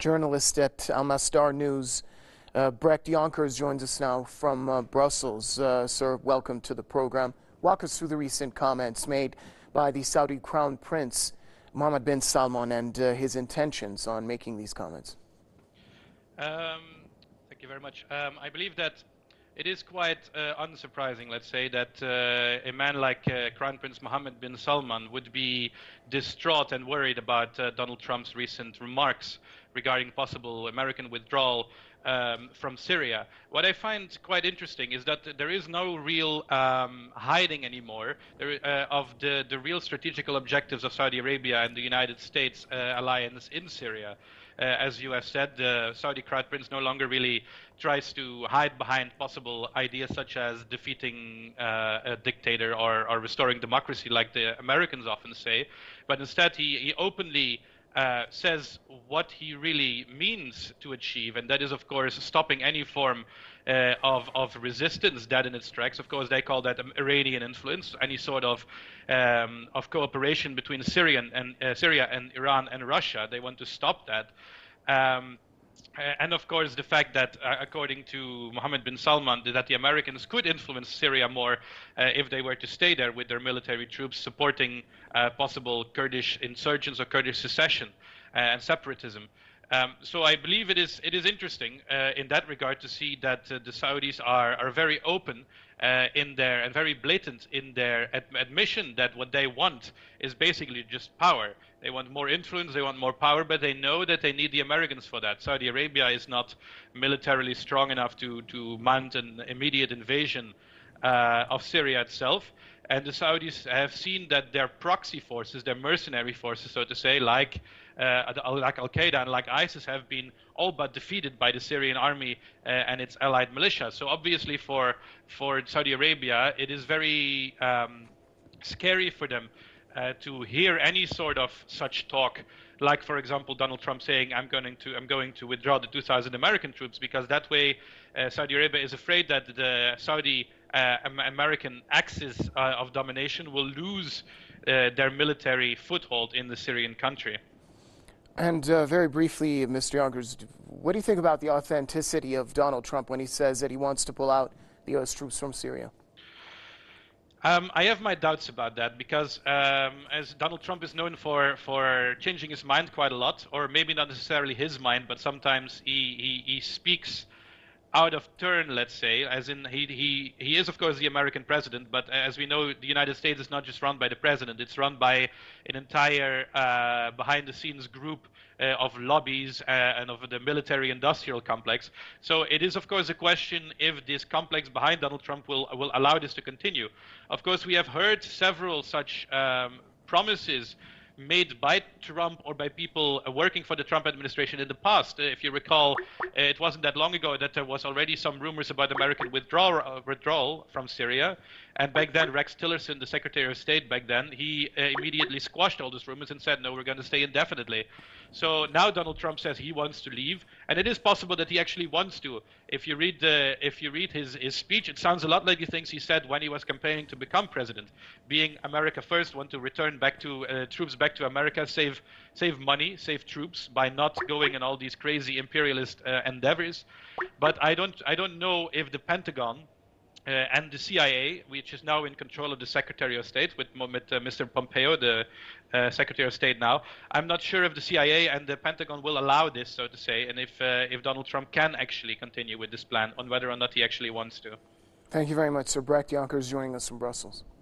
journalist at Al Masdar News. Brecht Yonkers joins us now from Brussels. Sir, welcome to the program. Walk us through the recent comments made by the Saudi Crown Prince Mohammed bin Salman and his intentions on making these comments. Thank you very much. I believe that it is quite unsurprising, let's say, that a man like Crown Prince Mohammed bin Salman would be distraught and worried about Donald Trump's recent remarks regarding possible American withdrawal from Syria. What I find quite interesting is that there is no real hiding anymore of the real strategical objectives of Saudi Arabia and the United States alliance in Syria. As you have said, the Saudi Crown Prince no longer really tries to hide behind possible ideas such as defeating a dictator or restoring democracy like the Americans often say, but instead he openly says what he really means to achieve, and that is, of course, stopping any form of resistance dead in its tracks. Of course, they call that Iranian influence, any sort of cooperation between Syria and Iran and Russia. They want to stop that. And of course, the fact that, according to Mohammed bin Salman, that the Americans could influence Syria more if they were to stay there with their military troops supporting possible Kurdish insurgents or Kurdish secession and separatism. So I believe it is interesting in that regard to see that the Saudis are very open in their and very blatant in their admission that what they want is basically just power. They want more influence, they want more power, but they know that they need the Americans for that. Saudi Arabia is not militarily strong enough to mount an immediate invasion of Syria itself. And the Saudis have seen that their proxy forces, their mercenary forces, so to say, like Al-Qaeda and like ISIS, have been all but defeated by the Syrian army and its allied militia. So obviously for Saudi Arabia, it is very scary for them to hear any sort of such talk, like, for example, Donald Trump saying, I'm going to withdraw the 2,000 American troops, because that way Saudi Arabia is afraid that the Saudi American axis of domination will lose their military foothold in the Syrian country. And very briefly, Mr. Yonkers, what do you think about the authenticity of Donald Trump when he says that he wants to pull out the U.S. troops from Syria? I have my doubts about that, because as Donald Trump is known for changing his mind quite a lot, or maybe not necessarily his mind, but sometimes he speaks out of turn, let's say, as in he is, of course, the American president, but as we know, the United States is not just run by the president, it's run by an entire behind-the-scenes group of lobbies and of the military-industrial complex. So it is, of course, a question if this complex behind Donald Trump will allow this to continue. Of course, we have heard several such promises made by Trump or by people working for the Trump administration in the past. If you recall, it wasn't that long ago that there was already some rumors about American withdrawal from Syria. And back then, Rex Tillerson, the Secretary of State back then, he immediately squashed all those rumors and said, no, we're going to stay indefinitely. So now Donald Trump says he wants to leave, and it is possible that he actually wants to. If you read his speech, it sounds a lot like the things he said when he was campaigning to become president. Being America first, want to return back to troops back to America, save money, save troops by not going in all these crazy imperialist endeavors. But I don't know if the Pentagon and the CIA, which is now in control of the Secretary of State with Mr. Pompeo, the Secretary of State now, I'm not sure if the CIA and the Pentagon will allow this, so to say, and if Donald Trump can actually continue with this plan, on whether or not he actually wants to. Thank you very much, Sir. Brecht Yonkers joining us from Brussels.